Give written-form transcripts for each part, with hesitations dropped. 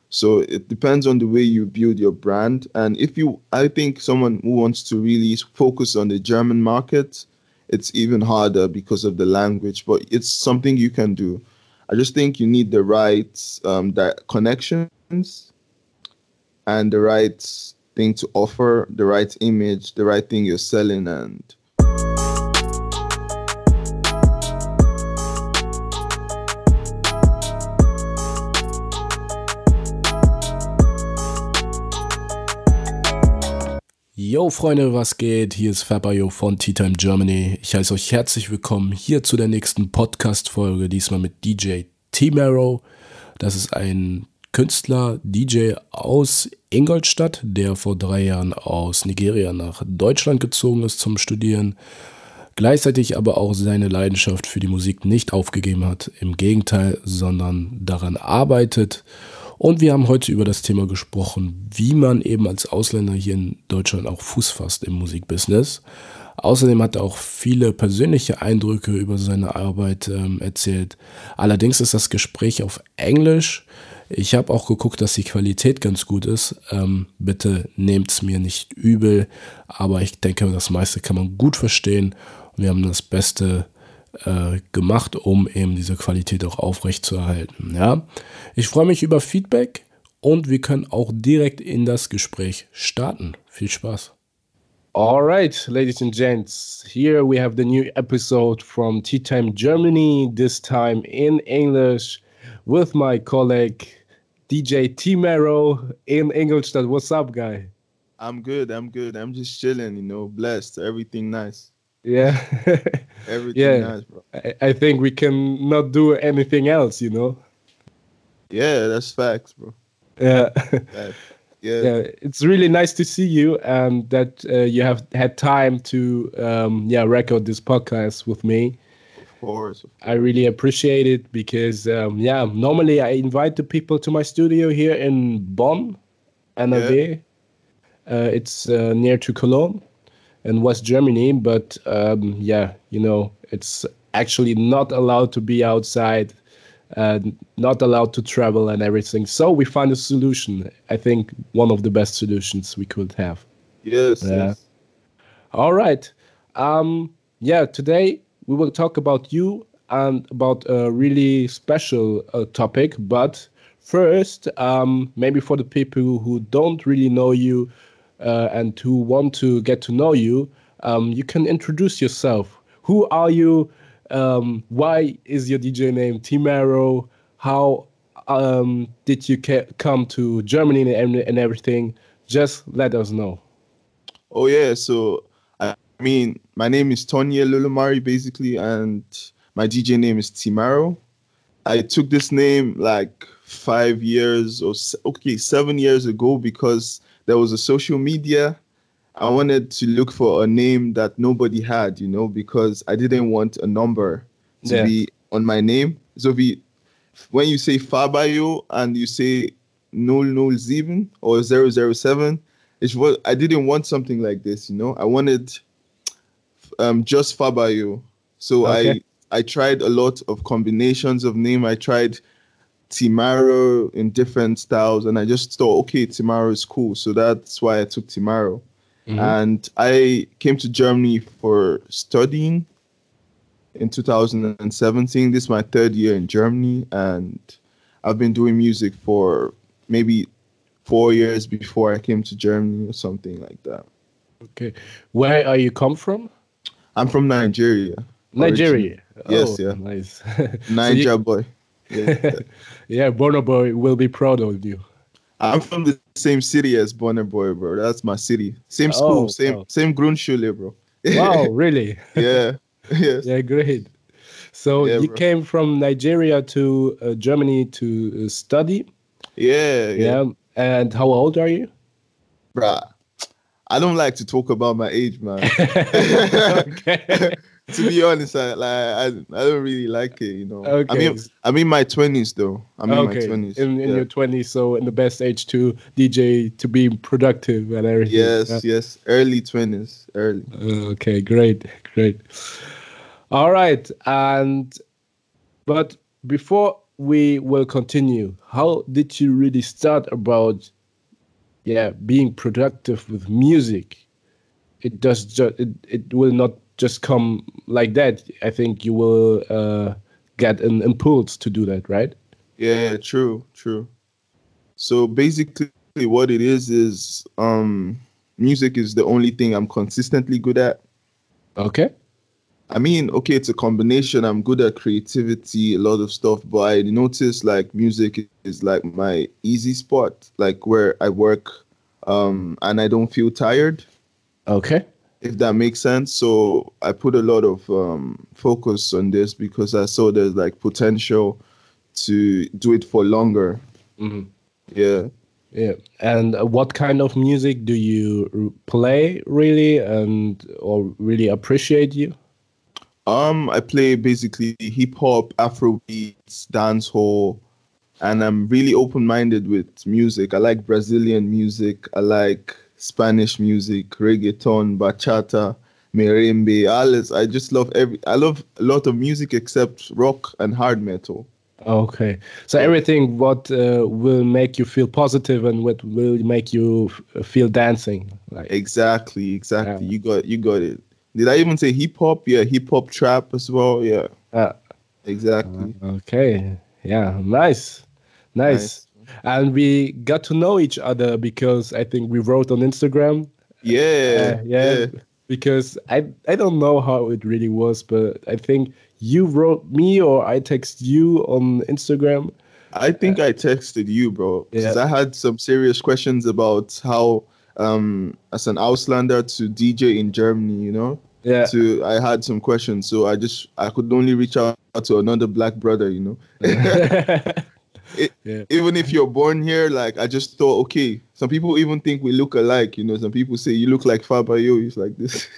So it depends on the way you build your brand. And I think someone who wants to really focus on the German market, it's even harder because of the language, but it's something you can do. I just think you need the right connections and the right thing to offer, the right image, the right thing you're selling, and Yo Freunde, was geht? Hier ist Fabayo von Tea Time Germany. Ich heiße euch herzlich willkommen hier zu der nächsten Podcast-Folge, diesmal mit DJ T-Mero. Das ist ein Künstler, DJ aus Ingolstadt, der vor 3 Jahren aus Nigeria nach Deutschland gezogen ist zum Studieren. Gleichzeitig aber auch seine Leidenschaft für die Musik nicht aufgegeben hat. Im Gegenteil, sondern daran arbeitet. Und wir haben heute über das Thema gesprochen, wie man eben als Ausländer hier in Deutschland auch Fuß fasst im Musikbusiness. Außerdem hat er auch viele persönliche Eindrücke über seine Arbeit erzählt. Allerdings ist das Gespräch auf Englisch. Ich habe auch geguckt, dass die Qualität ganz gut ist. Bitte nehmt es mir nicht übel, aber ich denke, das meiste kann man gut verstehen. Und wir haben das Beste gemacht, um eben diese Qualität auch aufrechtzuerhalten. Ja? Ich freue mich über Feedback und wir können auch direkt in das Gespräch starten. Viel Spaß. All right, ladies and gents, here we have the new episode from Tea Time Germany, this time in English, with my colleague DJ T-Mero in Ingolstadt. What's up, guy? I'm good. I'm just chilling, blessed, everything nice. Yeah. Everything nice, bro. I think we can not do anything else, Yeah, that's facts, bro. Yeah. Facts. Yeah, it's really nice to see you and that you have had time to record this podcast with me. Of course. I really appreciate it because normally I invite the people to my studio here in Bonn, NRW. Yeah. It's near to Cologne in West Germany, but it's actually not allowed to be outside, not allowed to travel and everything. So we find a solution. I think one of the best solutions we could have. Yes. Yes. All right. Today we will talk about you and about a really special topic. But first, maybe for the people who don't really know you and who want to get to know you, you can introduce yourself. Who are you? Why is your DJ name T-Mero? How did you come to Germany and everything? Just let us know. Oh, yeah. So, my name is Tonya Lulumari, basically, and my DJ name is T-Mero. I took this name like 7 years ago because there was a social media. I wanted to look for a name that nobody had, because I didn't want a number to be on my name. So when you say Fabayo and you say 007 or 007, I didn't want something like this, I wanted just Fabayo. So okay. I tried a lot of combinations of name. I tried T-Mero in different styles, and I just thought, okay, T-Mero is cool. So that's why I took T-Mero. Mm-hmm. And I came to Germany for studying in 2017. This is my 3rd year in Germany, and I've been doing music for maybe 4 years before I came to Germany or something like that. Okay. Where are you come from? I'm from Nigeria. Nigeria? Yes, yeah. Nice. Niger boy. Yeah. Yeah, Burna Boy will be proud of you. I'm from the same city as Burna Boy, bro. That's my city. Same school, same Grundschule, bro. Wow, really? Yeah. Yes. Yeah, great. So you came from Nigeria to Germany to study? Yeah. And how old are you? Bruh, I don't like to talk about my age, man. Okay. To be honest, I don't really like it, Okay. I'm in my 20s though. I'm in my 20s. In your 20s, so in the best age to DJ, to be productive and everything. Yes. Early 20s. Early. Okay, great. All right. But before we will continue, how did you really start about being productive with music? It will not just come like that. I think you will get an impulse to do that, right? Yeah, true, true. So basically, what it is music is the only thing I'm consistently good at. Okay. I mean, okay, it's a combination. I'm good at creativity, a lot of stuff, but I notice like music is like my easy spot, like where I work, and I don't feel tired, Okay. if that makes sense. So I put a lot of focus on this because I saw there's like potential to do it for longer. Hmm. Yeah. Yeah. And what kind of music do you play really, and or really appreciate you? I play basically hip hop, Afro beats, dancehall, and I'm really open-minded with music. I like Brazilian music. I like Spanish music, reggaeton, bachata, merengue, alles. I just love I love a lot of music except rock and hard metal. Okay. So Yeah. everything what will make you feel positive and what will make you feel dancing, like. Exactly, Yeah. exactly. You got it. Did I even say hip hop? Yeah, hip hop trap as well. Yeah, Uh, exactly. okay. Yeah. Nice. Nice. Nice. And we got to know each other because I think we wrote on Instagram. Yeah, Yeah. yeah. Because I don't know how it really was, but I think you wrote me or I text you on Instagram. I think I texted you, bro, Yeah. because I had some serious questions about how, as an Auslander to DJ in Germany, Yeah. to I had some questions, so I could only reach out to another black brother, It, Yeah. even if you're born here, like I just thought, okay, some people even think we look alike, Some people say you look like Fabayo, it's like this.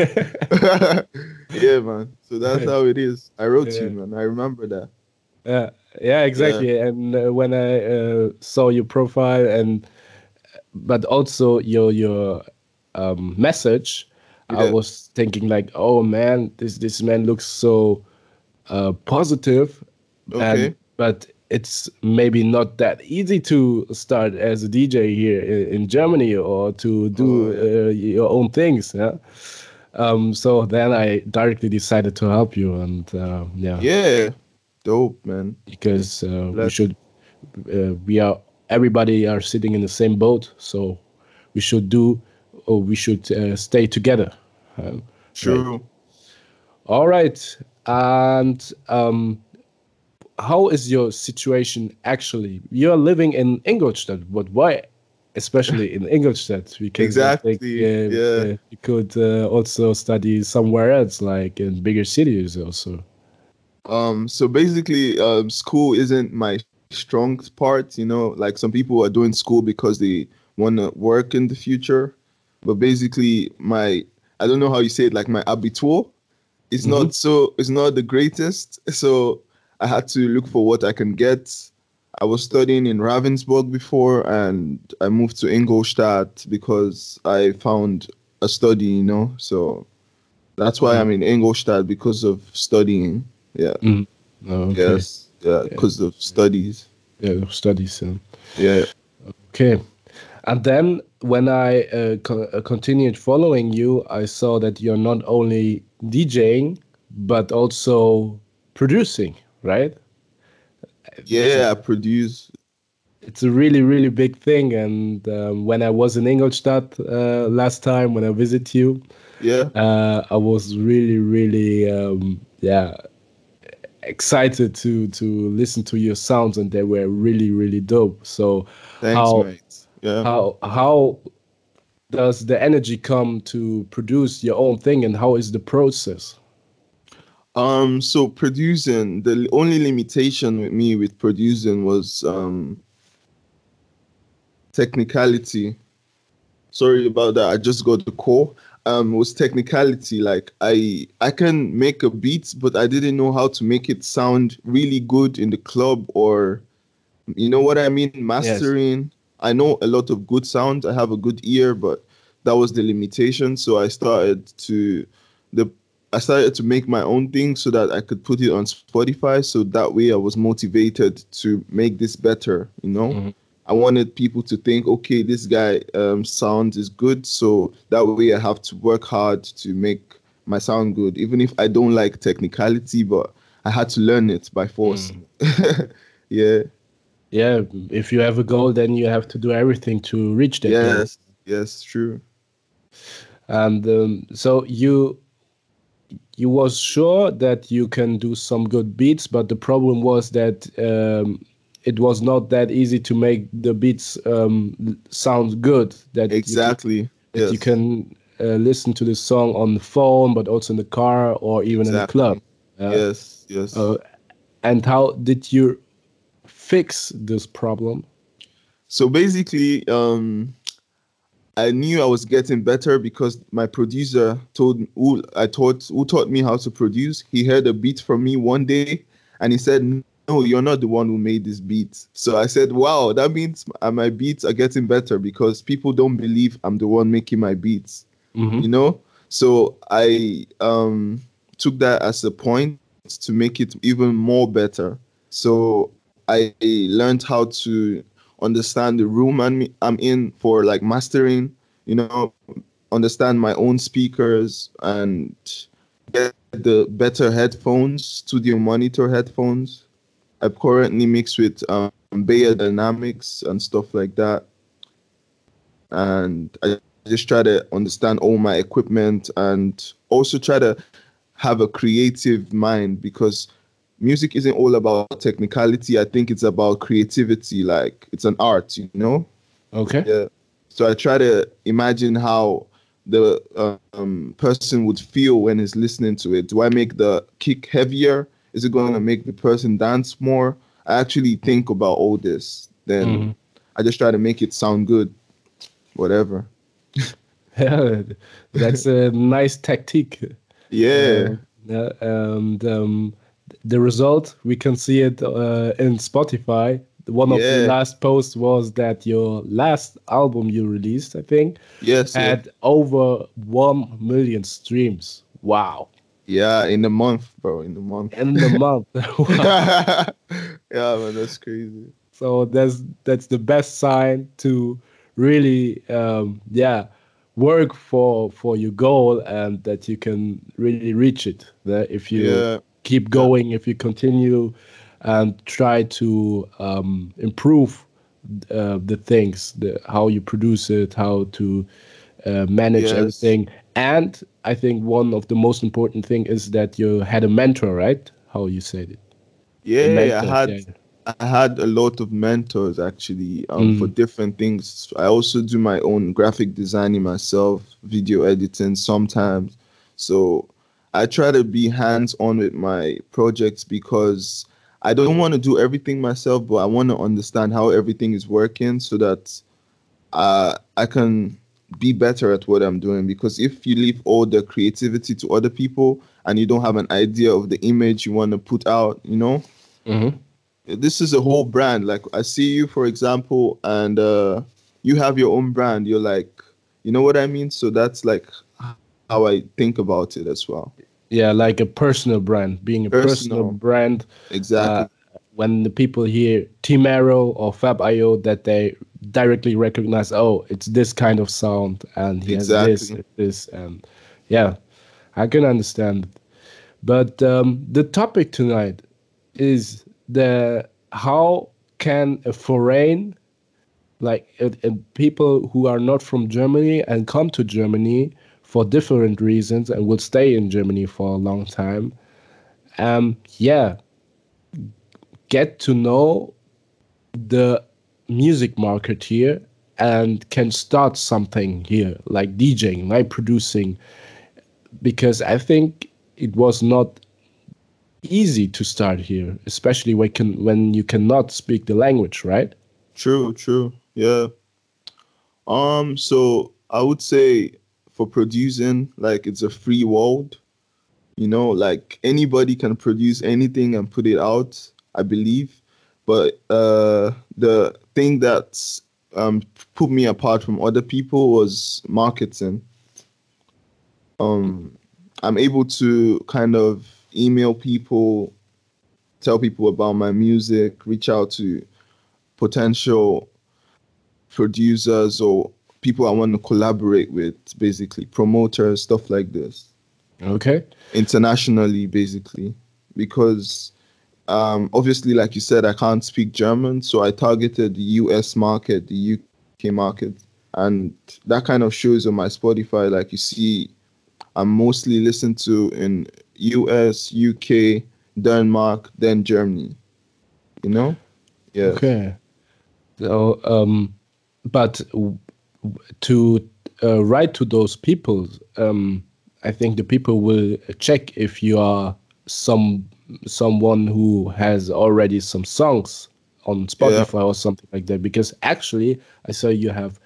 Yeah, man. So that's how it is. I wrote you, Yeah. man. I remember that. Yeah, yeah, Yeah, exactly. And when I saw your profile and but also your message, I yeah. was thinking like, oh man, this man looks so positive, and Okay. but it's maybe not that easy to start as a DJ here in Germany or to Oh, do yeah. your own things. Yeah. So then I directly decided to help you, and yeah, Yeah. Dope, man. because we Glad. should we are everybody are sitting in the same boat, so we should do or we should stay together, right? True. All right. And how is your situation actually? You're living in Ingolstadt, but why especially in Ingolstadt? Because I think Exactly. Yeah. you could also study somewhere else, like in bigger cities also. So basically, school isn't my strong part, like some people are doing school because they want to work in the future. But basically, I don't know how you say it, like my abitur Hmm. it's not the greatest. So I had to look for what I can get. I was studying in Ravensburg before and I moved to Ingolstadt because I found a study, So that's why I'm in Ingolstadt because of studying. Yeah. Mm. Okay. Yes. Yeah. Yeah. Because of studies. Yeah, studies. Yeah. Okay. And then when I continued following you, I saw that you're not only DJing, but also producing, right? It's a, Yeah. I produce. it's a really, really big thing. And when I was in Ingolstadt last time, when I visited you, Yeah. I was really, really, yeah, excited to listen to your sounds, and they were really, really dope. So Thanks, how mate. Yeah. how does the energy come to produce your own thing, and how is the process? So producing, the only limitation with me with producing was technicality. Sorry about that. I just got the call. It was technicality. Like I can make a beat, but I didn't know how to make it sound really good in the club, or you know what I mean, Yes. mastering. I know a lot of good sound. I have a good ear, but that was the limitation. So I started to the I started to make my own thing so that I could put it on Spotify. So that way I was motivated to make this better, you know? Mhm. I wanted people to think, okay, this guy sound is good. So that way I have to work hard to make my sound good, even if I don't like technicality, but I had to learn it by force. Yeah. Yeah, if you have a goal, then you have to do everything to reach that goal. Yes. Yes. True. And so you was sure that you can do some good beats, but the problem was that it was not that easy to make the beats sound good. Exactly. That you Yes. can listen to the song on the phone, but also in the car or even in the club. Exactly. Yes. Yes. Uh, and how did you fix this problem? So basically, I knew I was getting better because my producer who taught me how to produce. He heard a beat from me one day, and he said, "No, you're not the one who made this beat." So I said, "Wow, that means my beats are getting better because people don't believe I'm the one making my beats." You know. So I took that as a point to make it even more better. So I learned how to understand the room I'm in for like mastering, you know, understand my own speakers and get the better headphones, studio monitor headphones. I currently mix with Bayer Dynamics and stuff like that. And I just try to understand all my equipment and also try to have a creative mind because music isn't all about technicality. I think it's about creativity. Like it's an art, you know? Okay. Yeah. So I try to imagine how the person would feel when he's listening to it. Do I make the kick heavier? Is it going to make the person dance more? I actually think about all this. Then I just try to make it sound good, whatever. Yeah, that's a nice tactic. Yeah. Yeah, and the result, we can see it in Spotify. One of the Yeah. last posts was that your last album you released, I think, Yes. Yeah. had over 1 million streams. Wow. Yeah. In the month, bro. In the month. In the month. Wow. Yeah, man. That's crazy. So that's the best sign to really work for your goal and that you can really reach it. That if you Yeah. keep Yeah. going, if you continue and try to improve the things, how you produce it, how to manage Yes. everything, and I think one of the most important thing is that you had a mentor, right? How you said it, a Yeah. mentor. Yeah. I had a lot of mentors actually for Mm. different things. I also do my own graphic designing myself, video editing sometimes. So I try to be hands on with my projects because I don't want to do everything myself, but I want to understand how everything is working so that I can be better at what I'm doing. Because if you leave all the creativity to other people and you don't have an idea of the image you want to put out, you know, Mm-hmm. this is a whole brand. Like I see you, for example, and you have your own brand. You're like, you know what I mean? So that's like how I think about it as well. Yeah, like a personal brand, being a personal Personal, brand. Uh, exactly. when the people hear Team Arrow or Fab.io, that they directly recognize, oh, it's this kind of sound, and he has Exactly. this, and yeah, I can understand. But the topic tonight is the how can a foreign like people who are not from Germany and come to Germany for different reasons and will stay in Germany for a long time. Yeah, get to know the music market here and can start something here like DJing, like producing, because I think it was not easy to start here, especially when you cannot speak the language, right? True, true. Yeah. So I would say for producing, like it's a free world. You know, like anybody can produce anything and put it out, I believe. But the thing that um, put me apart from other people was marketing. Um, I'm able to kind of email people, tell people about my music, reach out to potential producers or people I want to collaborate with, basically promoters, stuff like this, Okay. internationally, basically, because obviously, like you said, I can't speak German, so I targeted the US market, the UK market, and that kind of shows on my Spotify. Like you see, I'm mostly listened to in US, UK, Denmark, then Germany. You know? Yes. Okay. So, but to write to those people, I think the people will check if you are someone who has already some songs on Yeah. Spotify or something like that. Because actually, I saw you have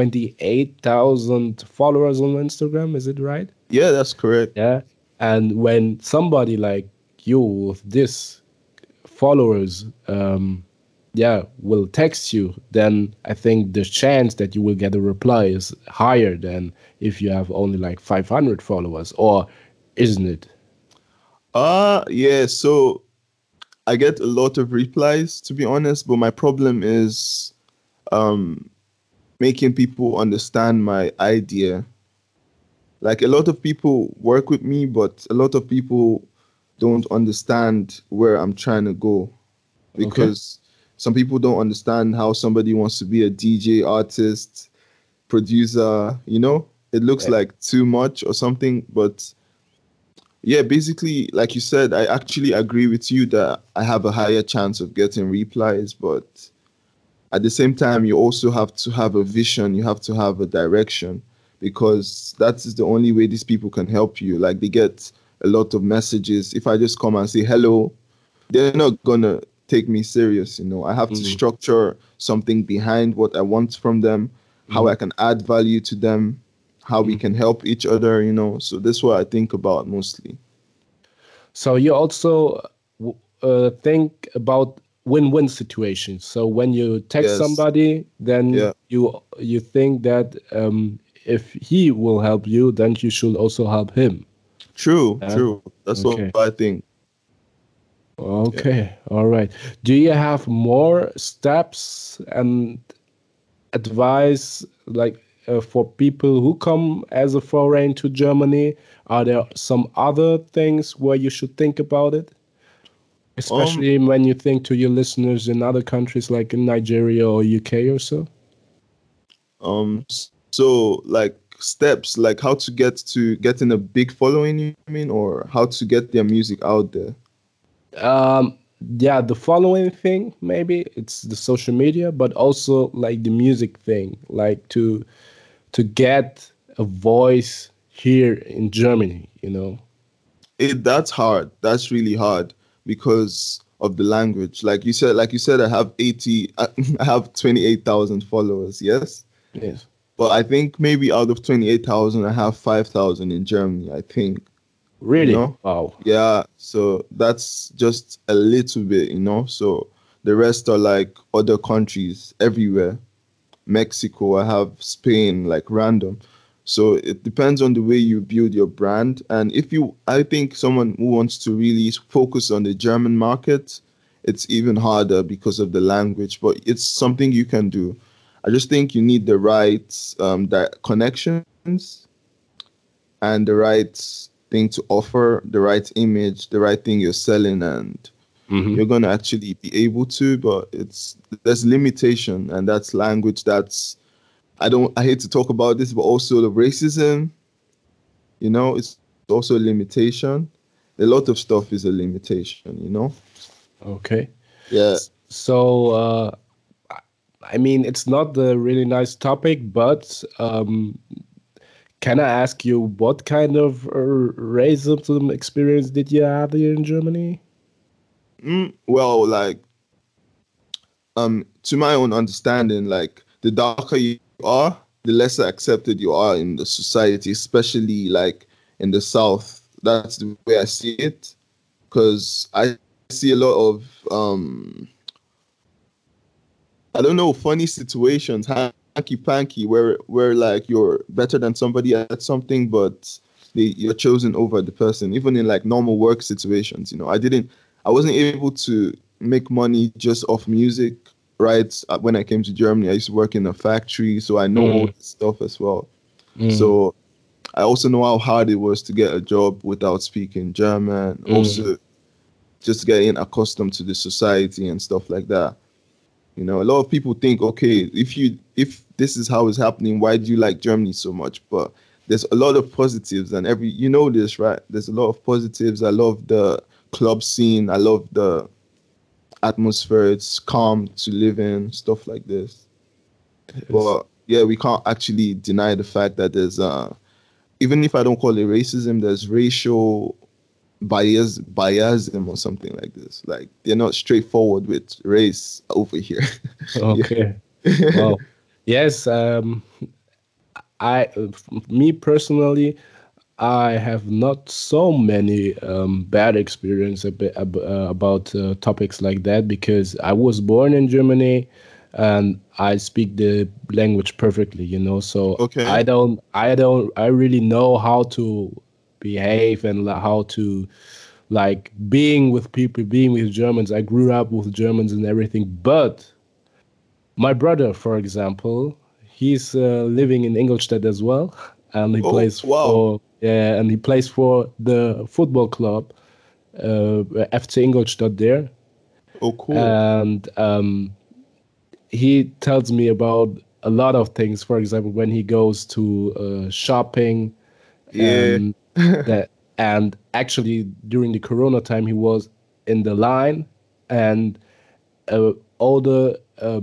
28,000 followers on Instagram. Is it right? Yeah, that's correct. Yeah. And when somebody like you with this followers will text you, then I think the chance that you will get a reply is higher than if you have only like 500 followers, or isn't it? Yeah, so I get a lot of replies, to be honest, but my problem is um making people understand my idea. Like a lot of people work with me, but a lot of people don't understand where I'm trying to go, Okay. because some people don't understand how somebody wants to be a DJ, artist, producer, you know? It looks Yeah. like too much or something, but yeah, basically, like you said, I actually agree with you that I have a higher chance of getting replies, but at the same time, you also have to have a vision, you have to have a direction, because that is the only way these people can help you. Like they get a lot of messages. If I just come and say hello, they're not gonna take me serious, you know. I have to Mm, structure something behind what I want from them, how mm, I can add value to them, how we mm. can help each other, you know. So that's what I think about mostly. So you also think about win-win situations. So when you text Yes. somebody, then Yeah. you think that if he will help you, then you should also help him. True, Yeah. true. That's what Okay. I think. Yeah. Okay. All right. Do you have more steps and advice like for people who come as a foreign to Germany? Are there some other things where you should think about it? Um, Especially when you think to your listeners in other countries like in Nigeria or UK or so? so like steps, like how to get to getting a big following, you mean, or how to get their music out there? Um, yeah, the following thing, maybe it's the social media, but also like the music thing, like to get a voice here in Germany, you know? That's hard. That's really hard because of the language. Like you said, I have 80, I have 28,000 followers. Yes. Yes. But I think maybe out of 28,000, I have 5,000 in Germany, I think, you Really? know? Wow. Yeah, so that's just a little bit, you know? So the rest are like other countries everywhere. Mexico, I have Spain, like random. So it depends on the way you build your brand. And if you, I think someone who wants to really focus on the German market, it's even harder because of the language, but it's something you can do. I just think you need the right that connections and the right thing to offer, the right image, the right thing you're selling, and Hmm. you're gonna actually be able to. But there's limitation, and that's language. I hate to talk about this, but also the racism. You know, it's also a limitation. A lot of stuff is a limitation. You know. Okay. Yeah. So, I mean, it's not a really nice topic, but can I ask you what kind of racism experience did you have here in Germany? Well, like to my own understanding, like the darker you are, the lesser accepted you are in the society, especially like in the South. That's the way I see it. Because I see a lot of I don't know, funny situations, hanky panky, where like you're better than somebody at something, but you're chosen over the person, even in like normal work situations. You know, I wasn't able to make money just off music, right? When I came to Germany, I used to work in a factory, so I know all this stuff as well. So I also know how hard it was to get a job without speaking German. Also, just getting accustomed to the society and stuff like that. You know, a lot of people think, okay, if this is how it's happening, why do you like Germany so much? But there's a lot of positives, and you know this, right? There's a lot of positives. I love the club scene. I love the atmosphere. It's calm to live in, stuff like this. But yeah, we can't actually deny the fact that there's even if I don't call it racism, there's racial biasism or something like this. Like they're not straightforward with race over here. Okay. Well, yes. Me personally, I have not so many bad experience about topics like that, because I was born in Germany and I speak the language perfectly, you know. So Okay. I really know how to behave and how to like being with people, being with Germans. I grew up with Germans and everything, but my brother, for example, he's living in Ingolstadt as well, and he plays for and he plays for the football club, FC Ingolstadt there. Oh, cool. And he tells me about a lot of things. For example, when he goes to shopping, and actually during the Corona time, he was in the line, and all the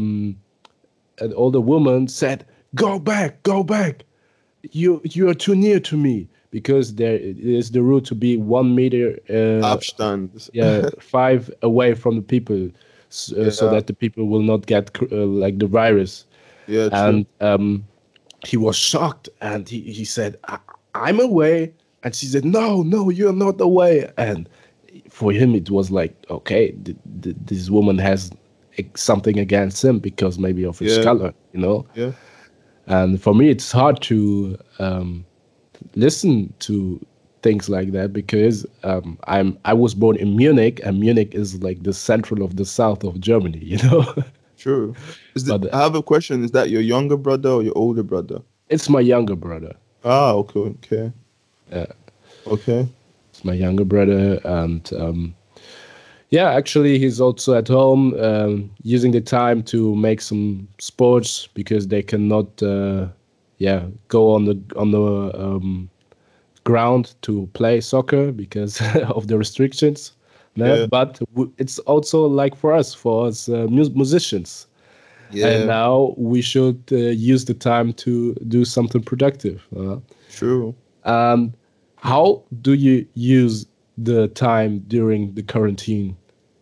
woman said, go back, you are too near to me, because there is the rule to be 1 meter Abstand. 5 away from the people, so that the people will not get like the virus. Yeah, and he was shocked, and he said, I'm away, and she said, no, you're not away. And for him it was like, okay, this woman has something against him because maybe of his color, you know. Yeah. And for me it's hard to listen to things like that, because I was born in Munich, and Munich is like the central of the south of Germany, you know. True. I have a question. Is that your younger brother or your older brother? It's my younger brother. Ah, okay. Yeah. Okay. It's my younger brother, and yeah, actually he's also at home using the time to make some sports, because they cannot go on the ground to play soccer because of the restrictions. Yeah. But it's also like for us musicians. Yeah. And now we should use the time to do something productive. True. How do you use the time during the quarantine?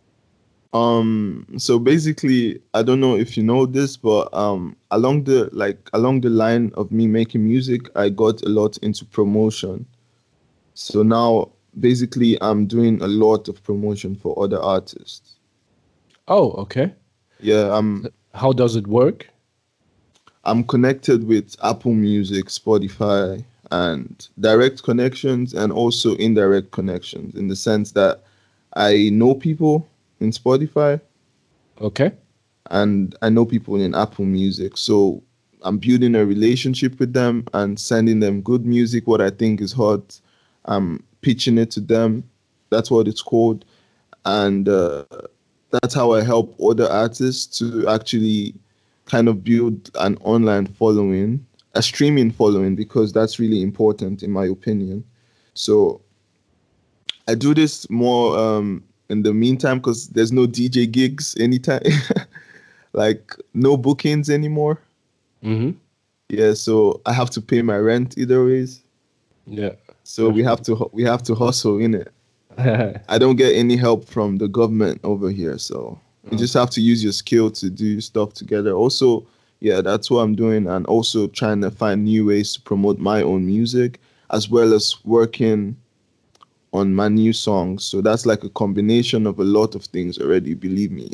So basically, I don't know if you know this, but along the line of me making music, I got a lot into promotion. So now basically I'm doing a lot of promotion for other artists. Oh, okay. Yeah, how does it work? I'm connected with Apple Music, Spotify, and direct connections, and also indirect connections, in the sense that I know people in Spotify. Okay. And I know people in Apple Music. So I'm building a relationship with them and sending them good music, what I think is hot. I'm pitching it to them. That's what it's called. And that's how I help other artists to actually kind of build an online following, a streaming following, because that's really important in my opinion. So I do this more in the meantime, because there's no DJ gigs anytime, like no bookings anymore. Mm-hmm. Yeah, so I have to pay my rent either ways. Yeah. So we have to hustle in it. I don't get any help from the government over here, so you just have to use your skill to do stuff together. Also, yeah, that's what I'm doing, and also trying to find new ways to promote my own music, as well as working on my new songs. So that's like a combination of a lot of things already, believe me.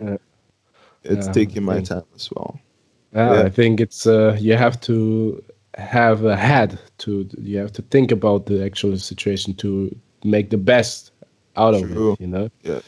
It's taking my time as well. I think it's you have to have a head to. You have to think about the actual situation to make the best out of True. it. You know. Yeah.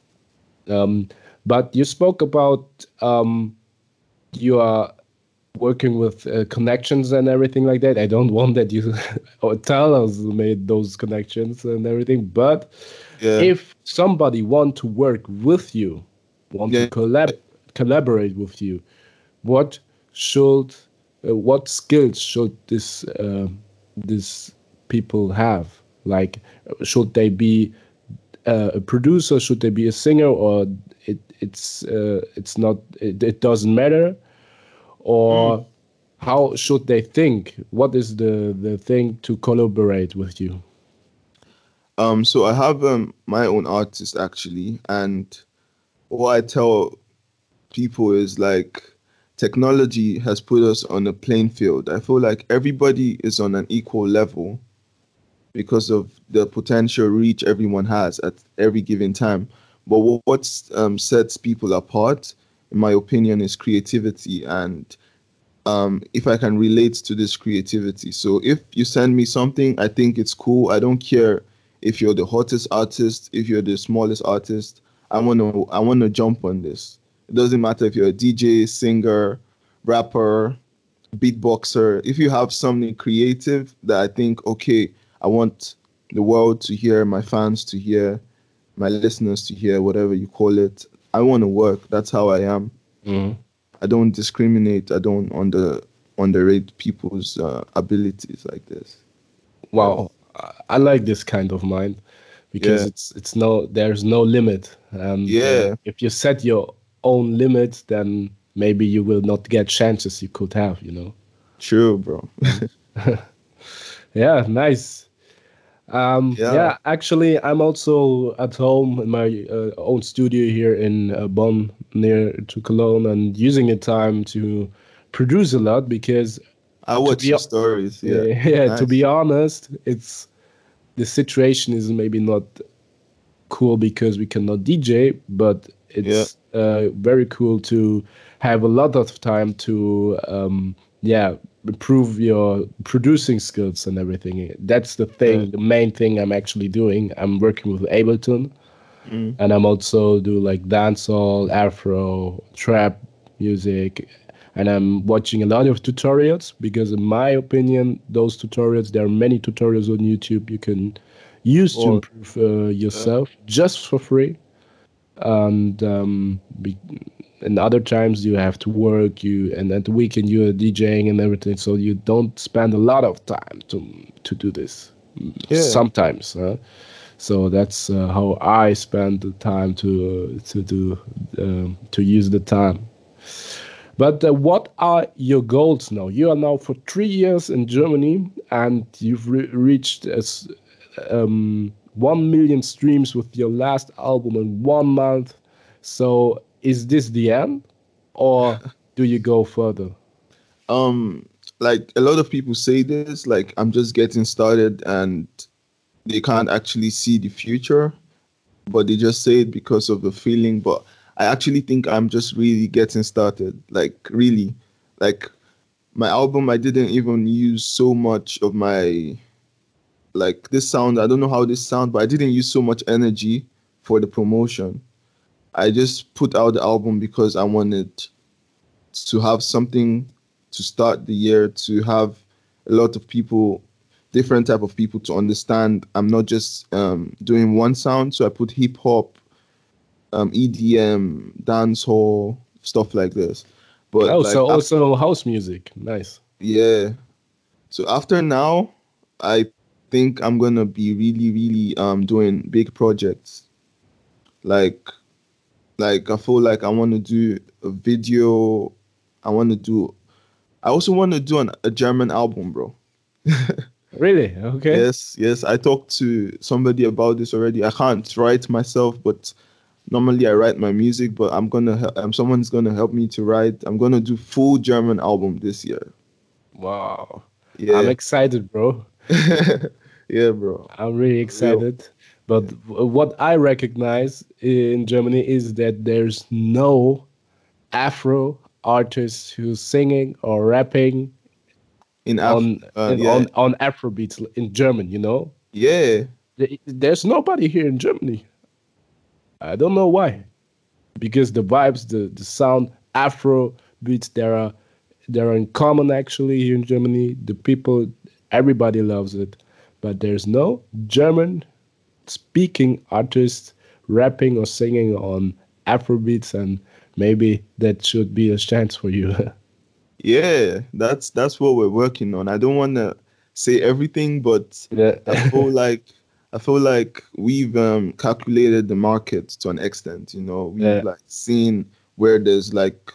But you spoke about you are working with connections and everything like that. I don't want that you or tell us who made those connections and everything. But Yeah. if somebody want to work with you, want to Yeah. collaborate with you, what should what skills should this people have? Like, should they be a producer? Should they be a singer? Or it's not. It doesn't matter. Or how should they think? What is the thing to collaborate with you? So I have my own artist actually, and what I tell people is like technology has put us on a playing field. I feel like everybody is on an equal level because of the potential reach everyone has at every given time. But what sets people apart, in my opinion, is creativity. And if I can relate to this creativity. So if you send me something, I think it's cool. I don't care if you're the hottest artist, if you're the smallest artist. I wanna jump on this. It doesn't matter if you're a DJ, singer, rapper, beatboxer. If you have something creative that I think, okay, I want the world to hear, my fans to hear, my listeners to hear, whatever you call it, I want to work. That's how I am. I don't discriminate. I don't underrate people's abilities like this. Wow, I like this kind of mind because Yeah, it's no there's no limit, and yeah, if you set your own limits, then maybe you will not get chances you could have. You know. true, bro. Yeah, nice. Yeah. Yeah, actually, I'm also at home in my own studio here in Bonn, near to Cologne, and using the time to produce a lot because, I to watch be your stories. Yeah, yeah, to be nice. honest, it's the situation is maybe not cool because we cannot DJ, but Yeah, it's very cool to have a lot of time to yeah, improve your producing skills and everything. That's the yeah. thing, the main thing I'm actually doing. I'm working with Ableton, Mm. and I'm also do like dancehall, Afro, trap music, and I'm watching a lot of tutorials because, in my opinion, those tutorials, there are many tutorials on YouTube you can use to Or improve yeah, yourself just for free. And and other times you have to work, you and at the weekend you're DJing and everything, so you don't spend a lot of time to do this. yeah. Sometimes. So that's how I spend the time to do to use the time. But what are your goals now? You are now for 3 years in Germany, and you've reached 1 million streams with your last album in 1 month. So is this the end, or do you go further? Um, like a lot of people say this, like I'm just getting started and they can't actually see the future, but they just say it because of the feeling. But I actually think I'm just really getting started. Like really, like my album, I didn't even use so much of my like this sound. I don't know how this sound, but I didn't use so much energy for the promotion. I just put out the album because I wanted to have something to start the year, to have a lot of people, different type of people to understand I'm not just doing one sound. So I put hip hop, EDM, dancehall, stuff like this. But Oh, like so after, also house music. Nice. yeah. So after now, I think I'm gonna be really, really doing big projects. Like I feel like I want to do a video. I want to do. I also want to do a German album, bro. Really? Okay. Yes, yes. I talked to somebody about this already. I can't write myself, but normally I write my music. But someone's gonna help me to write. I'm gonna do full German album this year. Wow. I'm Yeah, excited, bro. yeah, bro. I'm really For real. excited. But Yeah. what I recognize in Germany is that there's no Afro artist who's singing or rapping in on Afrobeats in German, you know? Yeah. There's nobody here in Germany. I don't know why. Because the vibes, the sound, Afro beats, they're in common actually here in Germany. The people, everybody loves it, but there's no German speaking artist rapping or singing on Afro beats, and maybe that should be a chance for you. Yeah, that's what we're working on. I don't want to say everything, but Yeah. I feel like we've calculated the market to an extent. You know, we've Yeah. like seen where there's like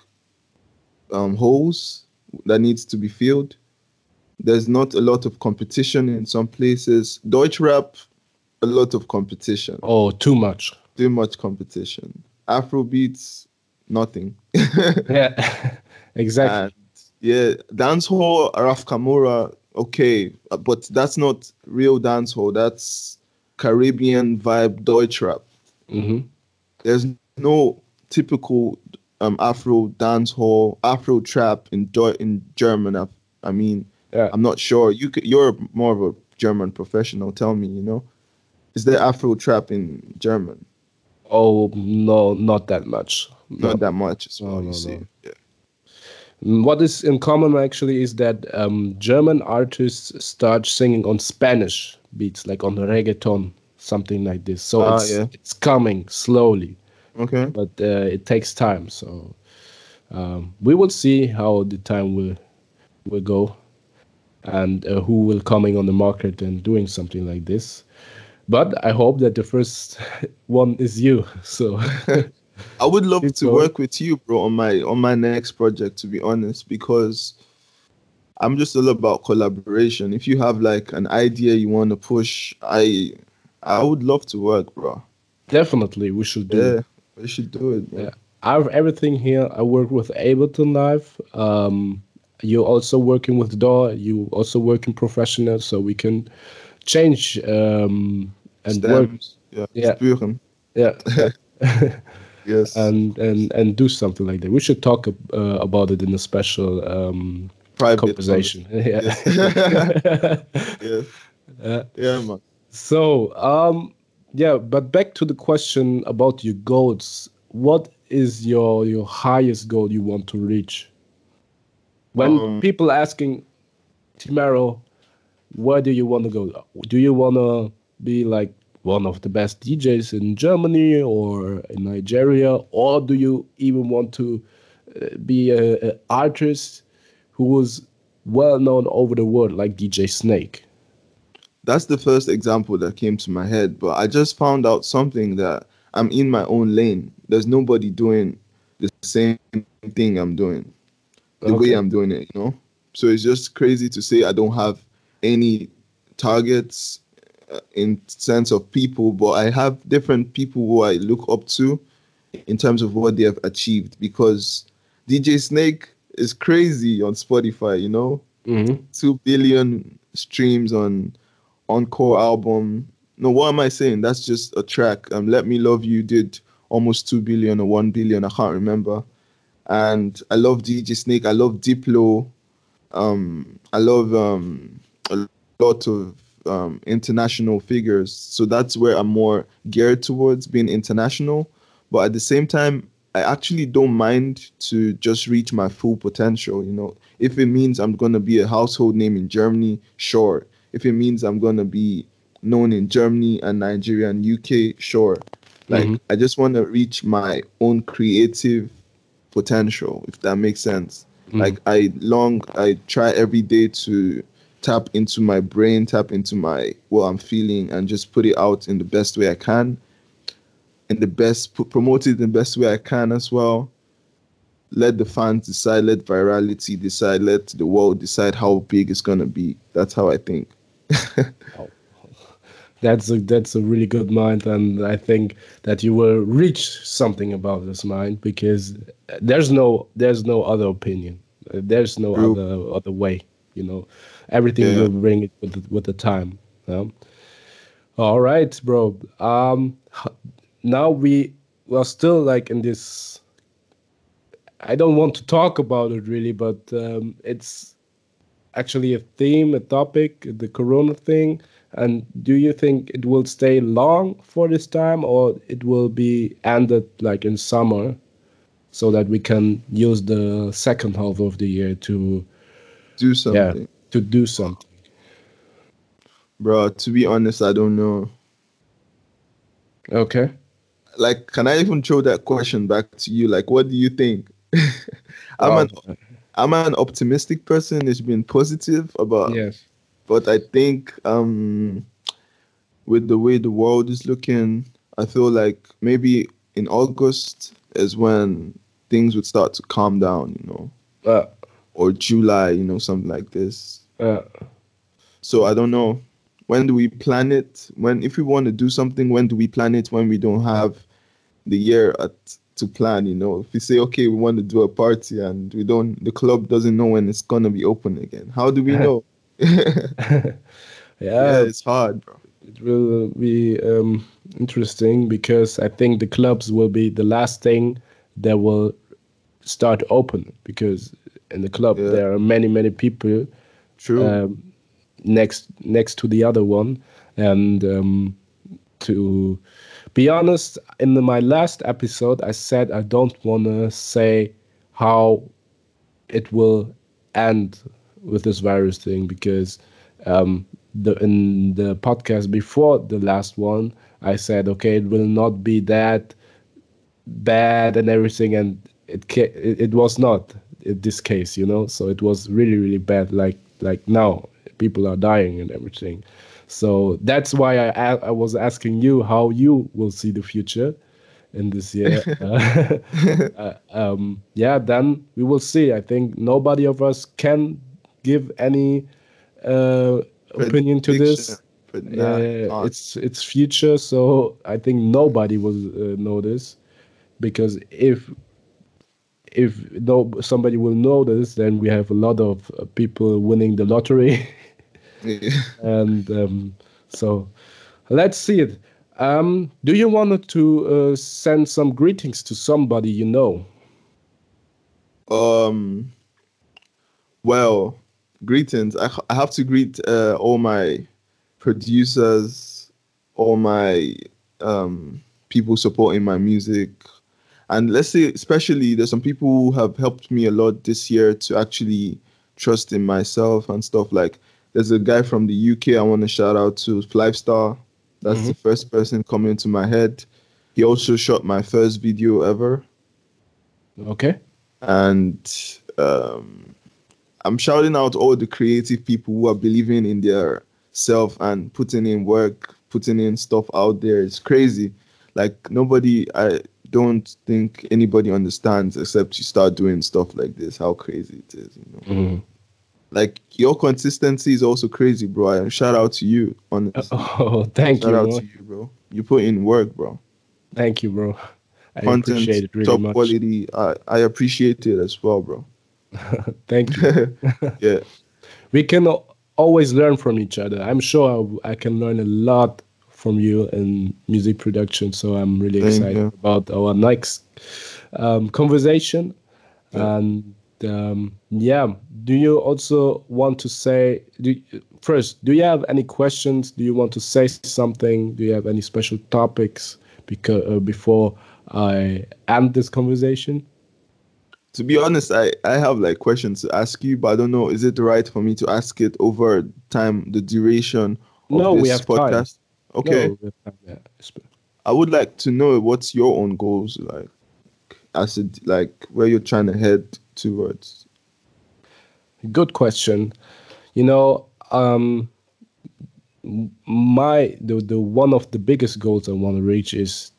holes that needs to be filled. There's not a lot of competition in some places. Deutsch rap, a lot of competition. Oh, too much. Too much competition. Afro beats, nothing. Yeah, exactly. And yeah, dancehall, Raf Kamura, okay, but that's not real dancehall. That's Caribbean vibe Deutsch rap. Hmm. There's no typical Afro dancehall, Afro trap in German. I mean, Yeah. I'm not sure. You're more of a German professional. Tell me, is there Afro trap in German? Oh no, not that much. No, Not that much as no, well. You no, see, no. yeah. What is in common actually is that German artists start singing on Spanish beats, like on reggaeton, something like this. So Yeah. it's coming slowly, Okay. but it takes time. So we will see how the time will go, and who will coming on the market and doing something like this. But I hope that the first one is you. So I would love keep to going. work with you, bro, on my next project, to be honest, because I'm just all about collaboration. If you have like an idea you want to push, I would love to work, bro. Definitely, we should do it. Yeah, we should do it, bro. Yeah. I have everything here. I work with Ableton Live. You're also working with DAW. You also working professional, so we can change and work. Stems, yeah, Yeah, spuren. yeah, yeah. Yes, and do something like that. We should talk about it in a special private conversation. Yeah. Yes, yes, yeah, man. So, yeah, but back to the question about your goals. What is your highest goal you want to reach? When Um, people asking Timaro, where do you want to go? Do you want to be like one of the best DJs in Germany or in Nigeria, or do you even want to be a artist who is well known over the world, like DJ Snake? that's the first example that came to my head, but I just found out something that I'm in my own lane. There's nobody doing the same thing I'm doing, the way Okay. I'm doing it, you know? So it's just crazy to say I don't have any targets in sense of people, but I have different people who I look up to in terms of what they have achieved, because DJ Snake is crazy on Spotify, you know? Mm-hmm. 2 billion streams on Encore album. No, what am I saying? That's just a track. Let Me Love You did almost 2 billion or 1 billion, I can't remember. And I love DJ Snake. I love Diplo. I love a lot of international figures. So that's where I'm more geared towards, being international. But at the same time, I actually don't mind to just reach my full potential. You know, if it means I'm gonna be a household name in Germany, sure. If it means I'm gonna be known in Germany and Nigeria and UK, sure. Mm-hmm. Like I just want to reach my own creative potential, if that makes sense. Like I try every day to tap into my brain, tap into my what I'm feeling, and just put it out in the best way I can, in the best promote it in the best way I can as well. Let the fans decide, let virality decide, let the world decide how big it's gonna be. That's how I think. That's a really good mind, and I think that you will reach something about this mind, because there's no other opinion. There's no True. other way. You know, everything Yeah. will bring it with the time. Yeah? All right, bro. Now we're still like in this. I don't want to talk about it really, but it's actually a theme, a topic, the Corona thing? And do you think it will stay long for this time, or it will be ended like in summer, so that we can use the second half of the year to Do yeah something. to do something? Bro, to be honest, I don't know. Okay. Like, can I even throw that question back to you? Like, what do you think? I'm Wow. an I'm an optimistic person. It's been positive about, Yes. but I think with the way the world is looking, I feel like maybe in August is when things would start to calm down, Uh, or July, something like this. uh, So I don't know. When do we plan it? If we want to do something, when do we plan it when we don't have the year to plan? If we say, okay, we want to do a party and the club doesn't know when it's gonna be open again. How do we know? Yeah, yeah, it's hard, bro. it will be interesting, because I think the clubs will be the last thing that will start open, because in the club Yeah, there are many people true. um, next to the other one. And to be honest, in my last episode I said I don't want to say how it will end with this virus thing, because in the podcast before the last one I said, okay, it will not be that bad and everything, and it was not in this case, so it was really bad, like now people are dying and everything. So that's why I was asking you how you will see the future in this year. Yeah, then we will see. I think nobody of us can give any opinion to Prediction, this. but nah, can't. It's future, so I think nobody will know this, because if no somebody will know this, then we have a lot of people winning the lottery. Yeah. And so let's see it. Do you want to send some greetings to somebody you know? Um. Well, greetings. I have to greet all my producers, all my people supporting my music. And let's say, especially, there's some people who have helped me a lot this year to actually trust in myself and stuff. Like, there's a guy from the UK I want to shout out to, Flivestar. That's Hmm. the first person coming to my head. He also shot my first video ever. Okay. And I'm shouting out all the creative people who are believing in their self and putting in work, putting in stuff out there. It's crazy. Like I don't think anybody understands except you start doing stuff like this, how crazy it is. Mhm. Like your consistency is also crazy, bro. And shout out to you, honestly. Oh, thank Shout you, out bro. to you, bro. You put in work, bro. Thank you, bro. I Content, appreciate it really top much. quality. I appreciate it as well, bro. Thank you. Yeah. We can always learn from each other. I'm sure I can learn a lot from you in music production. So I'm really Thank excited you. about our next conversation. Yeah. And yeah, do you also want to say, first, do you have any questions? Do you want to say something? Do you have any special topics before I end this conversation? To be honest, I have like questions to ask you, but I don't know, is it right for me to ask it over time, the duration of No, we this have time. podcast? Okay. No, we have time. Yeah. I would like to know what's your own goals like, like where you're trying to head towards. Good question. You know, the one of the biggest goals I want to reach is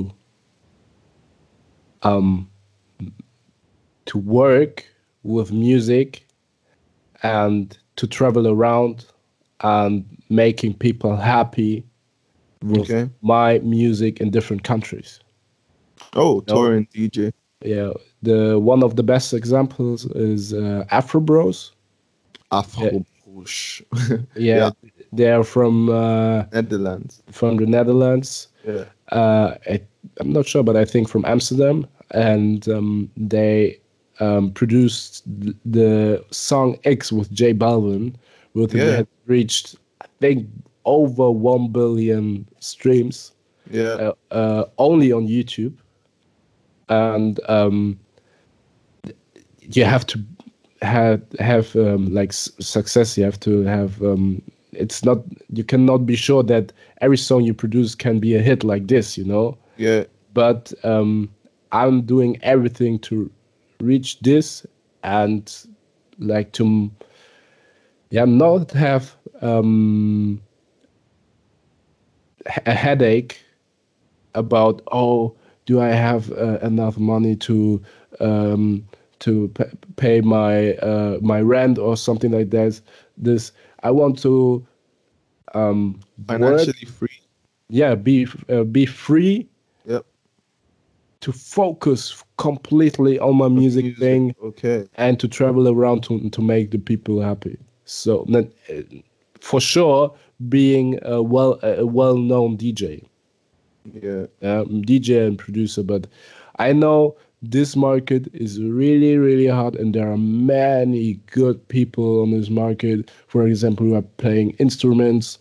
um to work with music and to travel around and making people happy with Okay. my music in different countries. Oh, No, touring DJ. yeah. The one of the best examples is Afro Bros. Yeah, Afro Push. yeah, Yeah, they're Netherlands. from the Netherlands. Yeah. I'm not sure, but I think from Amsterdam, and they produced the song X with J Balvin, with it Yeah. had reached, I think, over 1 billion streams Yeah. only on YouTube. And you have to have like success. You have to have it's not, you cannot be sure that every song you produce can be a hit like this, Yeah. but I'm doing everything to reach this, and like to not have a headache about, oh, do I have enough money to pay my rent or something like that. This, I want to work, Financially free. be free Yep. to focus completely on my music Music. thing, Okay. and to travel around to make the people happy. So then, for sure, being a well-known DJ. Yeah. DJ and producer, but I know this market is really, really hot, and there are many good people on this market. For example, who are playing instruments.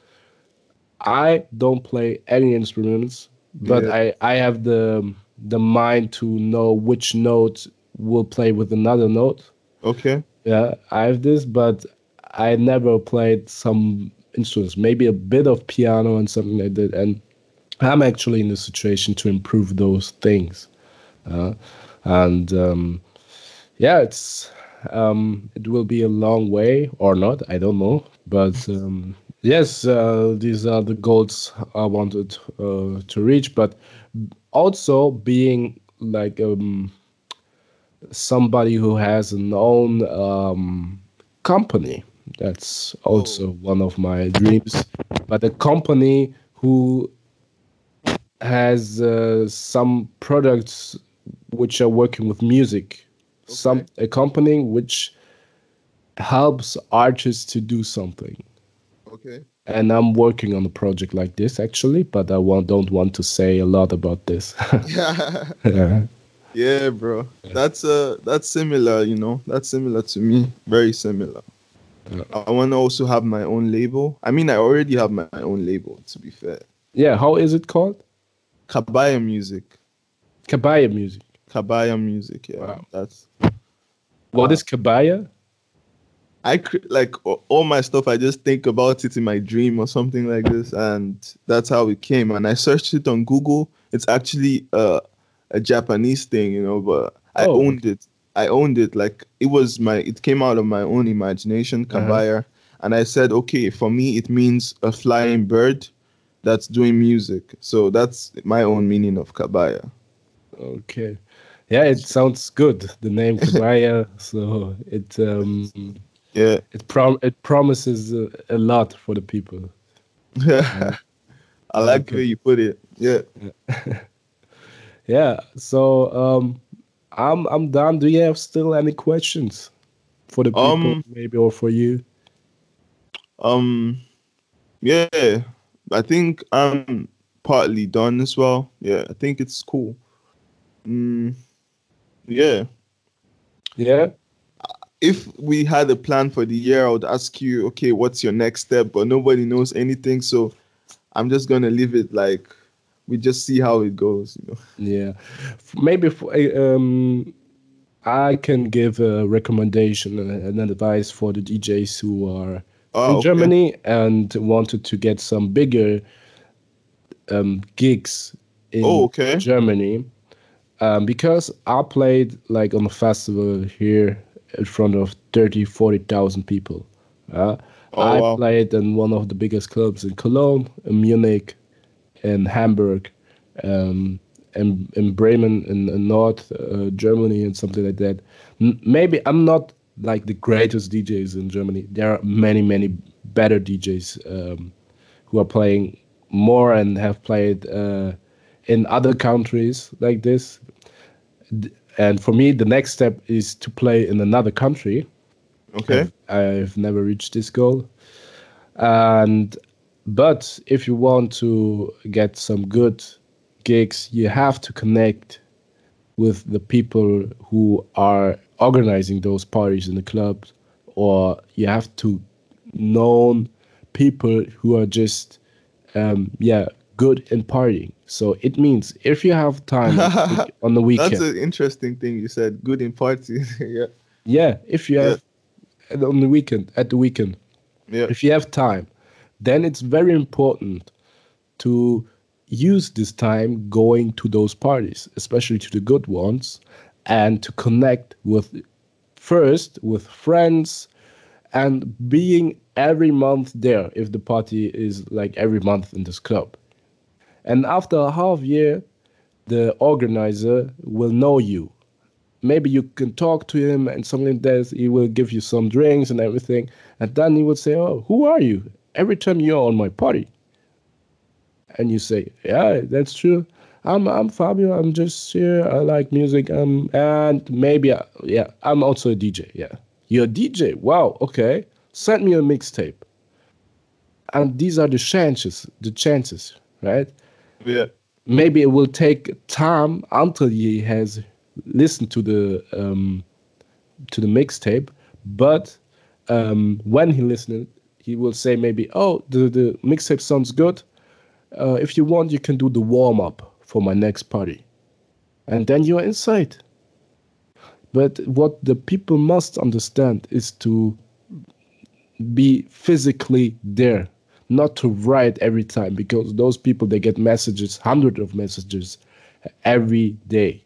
I don't play any instruments, but Yeah. I have the mind to know which note will play with another note. Okay. Yeah, I have this, but I never played some instruments. Maybe a bit of piano and something like that, and I'm actually in a situation to improve those things. And yeah, it will be a long way or not, I don't know. But yes, these are the goals I wanted to reach. But also being like somebody who has an own company. That's also one of my dreams. But a company who has some products which are working with music, a company which helps artists to do something. Okay. And I'm working on a project like this actually, but don't want to say a lot about this. Yeah. Yeah. Yeah, bro. That's similar, That's similar to me. Very similar. I want to also have my own label. I mean, I already have my own label, to be fair. Yeah, how is it called? Kabaya Music. Kabaya Music. Kabaya Music, yeah. Wow. That's What is Kabaya? like all my stuff. I just think about it in my dream or something like this, and that's how it came. And I searched it on Google. It's actually a Japanese thing, but I Oh, owned it. I owned it. Like it came out of my own imagination, Kabaya. And I said, okay, for me, it means a flying bird that's doing music. So that's my own meaning of Kabaya. Okay. Yeah, it sounds good. The name Kabaya. So Yeah. it promises a lot for the people. I like the way you put it. Yeah. Yeah. So I'm done. Do you have still any questions for the people, maybe, or for you? Yeah. I think I'm partly done as well. Yeah, I think it's cool. Yeah. Yeah. If we had a plan for the year, I would ask you, okay, what's your next step? But nobody knows anything, so I'm just gonna leave it like we just see how it goes. Yeah. Maybe I can give a recommendation and advice for the DJs who are in Germany and wanted to get some bigger gigs in Germany. Because I played like on a festival here in front of 40,000 people. I played in one of the biggest clubs in Cologne, in Munich, in Hamburg, in Bremen, in North Germany, and something like that. Maybe I'm not like the greatest DJs in Germany. There are many, many better DJs who are playing more and have played in other countries like this. And for me, the next step is to play in another country. Okay. I've never reached this goal. But if you want to get some good gigs, you have to connect with the people who are organizing those parties in the clubs, or you have to know people who are just good in partying. So it means if you have time on the That's weekend, an interesting thing you said. Good in parties. Yeah. if you Yeah. have on the weekend, at the weekend, Yeah. if you have time, then it's very important to use this time going to those parties, especially to the good ones, and to connect with friends, and being every month there if the party is like every month in this club. And after a half year, the organizer will know you. Maybe you can talk to him and something like that. He will give you some drinks and everything. And then he would say, "Oh, who are you? Every time you're on my party." And you say, "Yeah, that's true. I'm Fabio. I'm just here. I like music. And maybe yeah, I'm also a DJ. Yeah, you're a DJ. Wow. Okay. Send me a mixtape." And these are the chances, right? Yeah. Maybe it will take time until he has listened to the mixtape, but when he listened, he will say maybe, "Oh, the mixtape sounds good. If you want, you can do the warm up for my next party," and then you're inside. But what the people must understand is to be physically there, not to write every time, because those people, they get messages, hundreds of messages every day.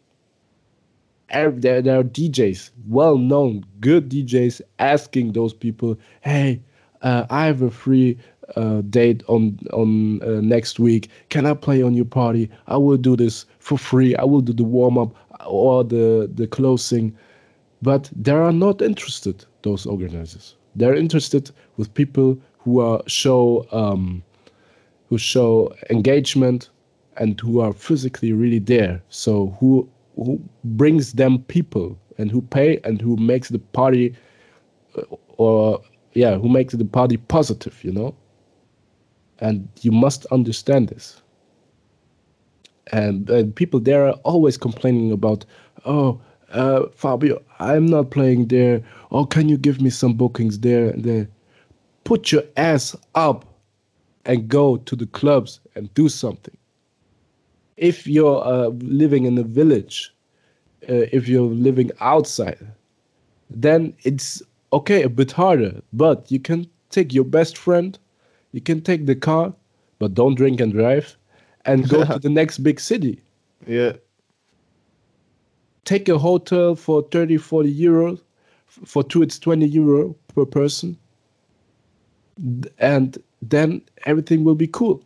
There are DJs, well-known, good DJs, asking those people, "Hey, I have a free date on next week. Can I play on your party? I will do this for free. I will do the warm-up or the closing." But they are not interested, those organizers. They're interested with people who show engagement and who are physically really there. So who brings them people and who pay and who makes the party or yeah, who makes the party positive, you know? And you must understand this. And people there are always complaining about, "Oh, Fabio, I'm not playing there. Oh, can you give me some bookings there and there?" Put your ass up and go to the clubs and do something. If you're living in a village, if you're living outside, then it's okay, a bit harder. But you can take your best friend, you can take the car, but don't drink and drive, and go to the next big city. Yeah. Take a hotel for 30, 40 euros. For two, it's 20 euro per person. And then everything will be cool.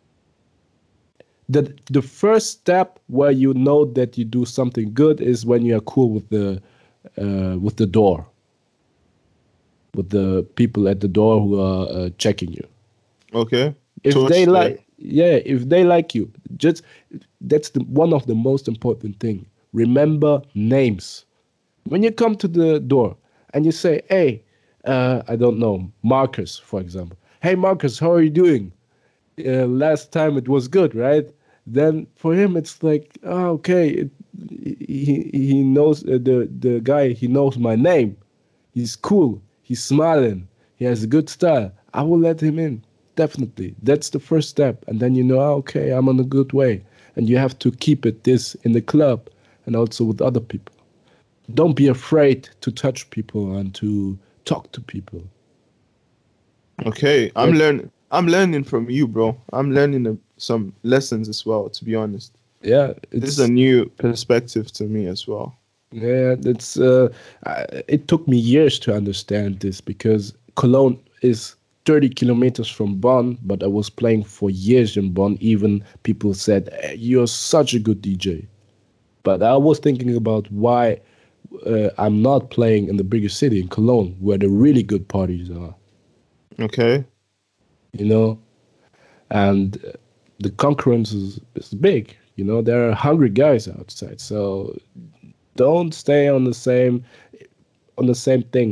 The first step where you know that you do something good is when you are cool with the door, with the people at the door who are checking you. Okay. If Touch they the- like, yeah, if they like you, just that's one of the most important thing. Remember names. When you come to the door and you say, "Hey, I don't know, Marcus, for example. Hey, Marcus, how are you doing? Last time it was good, right?" Then for him it's like, "Oh, okay, he knows the guy. He knows my name. He's cool. He's smiling. He has a good style. I will let him in. Definitely. That's the first step. And then you know, okay, I'm on a good way. And you have to keep it this in the club and also with other people. Don't be afraid to touch people and to talk to people. Okay. I'm learning from you, bro. I'm learning some lessons as well, to be honest. Yeah, This is a new perspective to me as well. yeah, it took me years to understand this because Cologne is 30 kilometers from Bonn, but I was playing for years in Bonn. Even people said, "You're such a good DJ." But I was thinking about why I'm not playing in the bigger city in Cologne, where the really good parties are, Okay. you know? And the concurrence is big, you know? There are hungry guys outside. So don't stay on the same thing.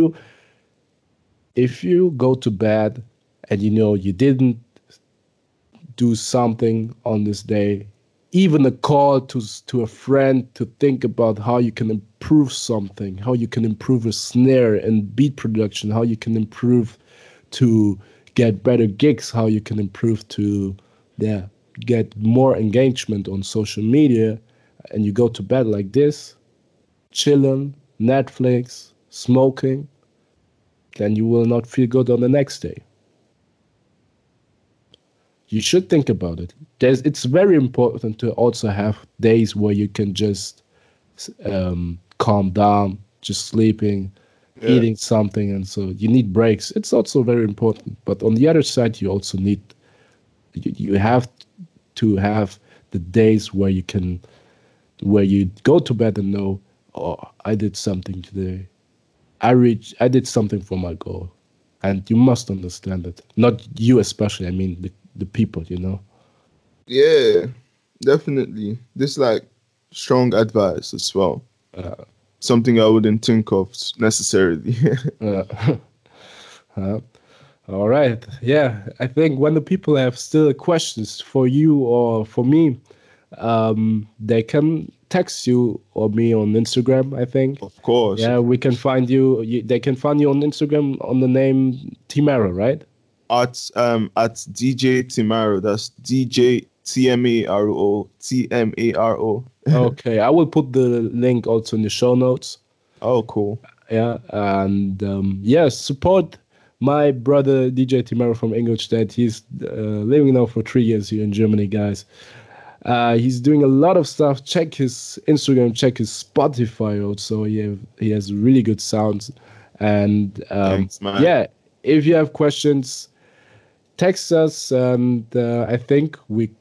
If you go to bed and you know you didn't do something on this day, even a call to a friend to think about how you can improve something, how you can improve a snare and beat production, how you can improve to get better gigs, how you can improve to get more engagement on social media, and you go to bed like this, chilling, Netflix, smoking, then you will not feel good on the next day. You should think about it. It's very important to also have days where you can just calm down, just sleeping, eating something, and so you need breaks. It's also very important. But on the other side, you also need, you have to have the days where you go to bed and know, oh, I did something today. I did something for my goal. And you must understand it. Not you especially, I mean the people, you know? Yeah, definitely. This like strong advice as well. Something I wouldn't think of necessarily. All right. Yeah, I think when the people have still questions for you or for me, they can text you or me on Instagram, I think. Of course. Yeah, we can find you. They can find you on Instagram on the name Timaro, right? At DJ Timaro. That's DJ Tmaro Tmaro. Okay, I will put the link also in the show notes. Oh, cool. Yeah, and support my brother DJ Timaro from Ingolstadt. He's living now for 3 years here in Germany, guys. He's doing a lot of stuff. Check his Instagram, check his Spotify also. He has really good sounds. And Thanks, man. yeah, if you have questions, text us. And I think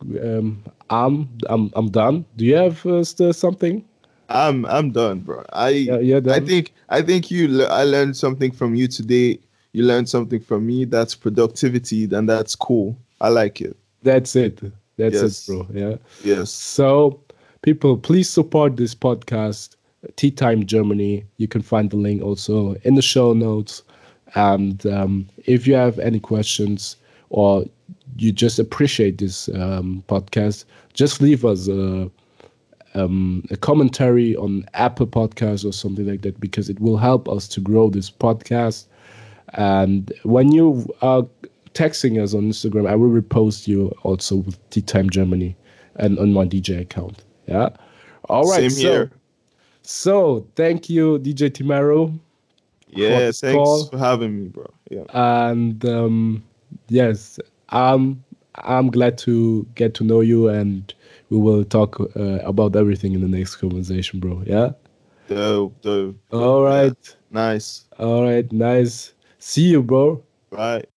I'm done. Do you have still something? I'm done, bro. You're done? I think I learned something from you today. You learned something from me. That's productivity, and that's cool. I like it. That's it. That's Yes. it, bro. Yeah. Yes. So, people, please support this podcast, Tea Time Germany. You can find the link also in the show notes. And if you have any questions or you just appreciate this podcast, just leave us a commentary on Apple Podcasts or something like that, because it will help us to grow this podcast. And when you are texting us on Instagram, I will repost you also with Tea Time Germany and on my DJ account. Yeah. All right. Same here. So thank you, DJ Timaro. Yeah, this thanks call. for having me, bro. Yeah. And yes, I'm glad to get to know you, and we will talk about everything in the next conversation, bro. Yeah. Dope. All right. Yeah. Nice. All right. Nice. See you, bro. Right.